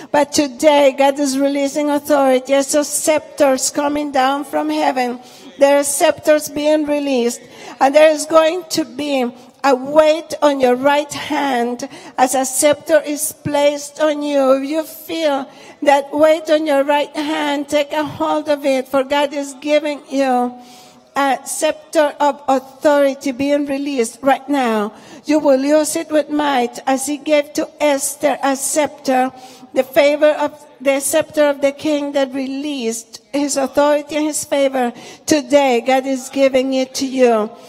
But today, God is releasing authority. I saw scepters coming down from heaven. There are scepters being released. And there is going to be a weight on your right hand as a scepter is placed on you. If you feel that weight on your right hand, take a hold of it, for God is giving you a scepter of authority being released right now. You will use it with might as he gave to Esther a scepter, the scepter of the king that released his authority and his favor. Today, God is giving it to you.